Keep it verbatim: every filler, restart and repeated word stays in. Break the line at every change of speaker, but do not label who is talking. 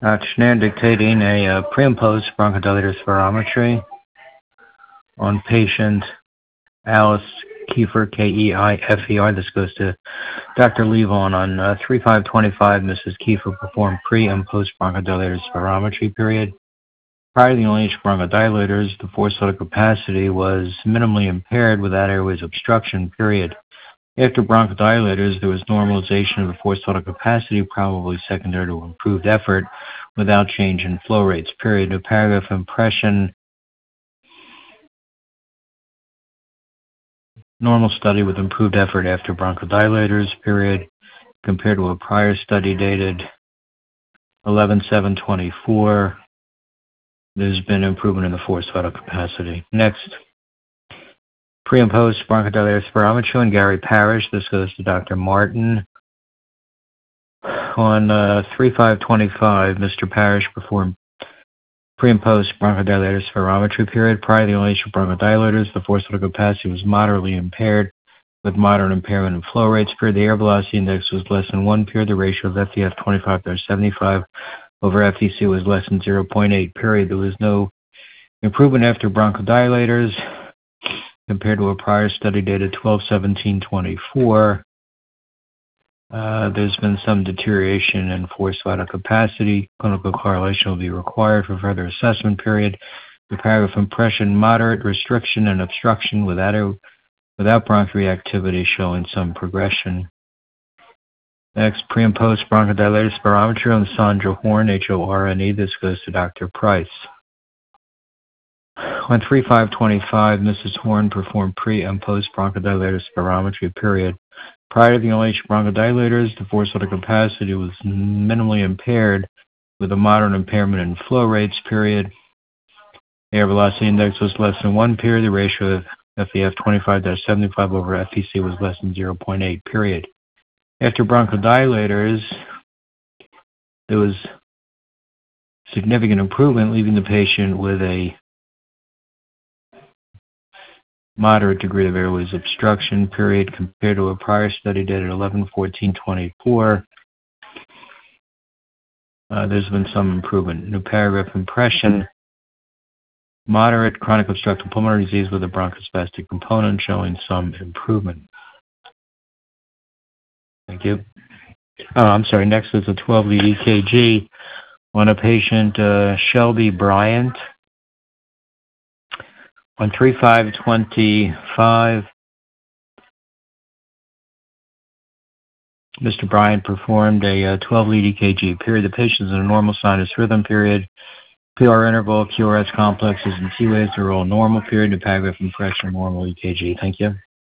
Doctor Schneider dictating a uh, pre and post bronchodilator spirometry on patient Alice Kiefer, K E I F E R. This goes to Doctor Levon. On uh, three five twenty-five, Missus Kiefer performed pre and post bronchodilator spirometry period. Prior to the N I H bronchodilators, the forced vital capacity was minimally impaired without airways obstruction period. After bronchodilators, there was normalization of the forced vital capacity, probably secondary to improved effort, without change in flow rates period. No paragraph impression. Normal study with improved effort after bronchodilators period, compared to a prior study dated eleven seven twenty-four. There's been improvement in the forced vital capacity. Next, pre and post bronchodilator spirometry and Gary Parrish. This goes to Doctor Martin. On uh, three five twenty-five, Mister Parrish performed pre and post bronchodilator spirometry period. Prior to the N I H bronchodilators, the forced vital capacity was moderately impaired with moderate impairment in flow rates period. The air velocity index was less than one period. The ratio of F E F twenty-five to seventy-five over F E C was less than zero point eight period. There was no improvement after bronchodilators compared to a prior study dated twelve seventeen twenty-four. Uh, there's been some deterioration in forced vital capacity. Clinical correlation will be required for further assessment period. The paragraph impression, moderate restriction and obstruction without, a, without bronchoreactivity showing some progression. Next, pre and post bronchodilator spirometry on Sandra Horn, H O R N E. This goes to Doctor Price. On three five twenty-five, Missus Horn performed pre and post bronchodilator spirometry period. Prior to the N I H bronchodilators, the forced vital capacity was minimally impaired with a moderate impairment in flow rates period. Air velocity index was less than one period. The ratio of F E F twenty-five to seventy-five over F E C was less than zero point eight period. After bronchodilators, there was significant improvement, leaving the patient with a moderate degree of airways obstruction period compared to a prior study dated eleven fourteen twenty-four. Uh, there's been some improvement. New paragraph impression. Moderate chronic obstructive pulmonary disease with a bronchospastic component showing some improvement. Thank you. Oh, I'm sorry. Next is a twelve lead E K G on a patient, uh, Shelby Bryant. On three five twenty-five, Mister Bryant performed a uh, twelve lead E K G period. The patient is in a normal sinus rhythm period. P R interval, Q R S complexes, and T waves are all normal period. The paragraph impression, normal E K G. Thank you.